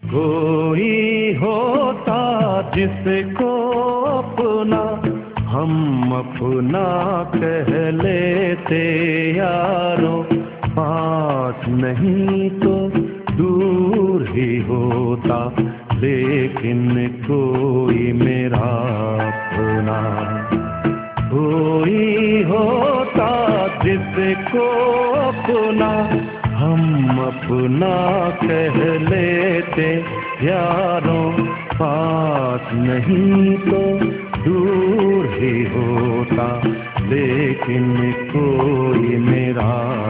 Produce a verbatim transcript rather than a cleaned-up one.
कोई होता जिसको अपना हम अपना कह लेते यारों, पास नहीं तो दूर ही होता, लेकिन कोई मेरा अपना। कोई होता जिसको अपना हम अपना कह लेते यारों, पास नहीं तो दूर ही होता, लेकिन कोई मेरा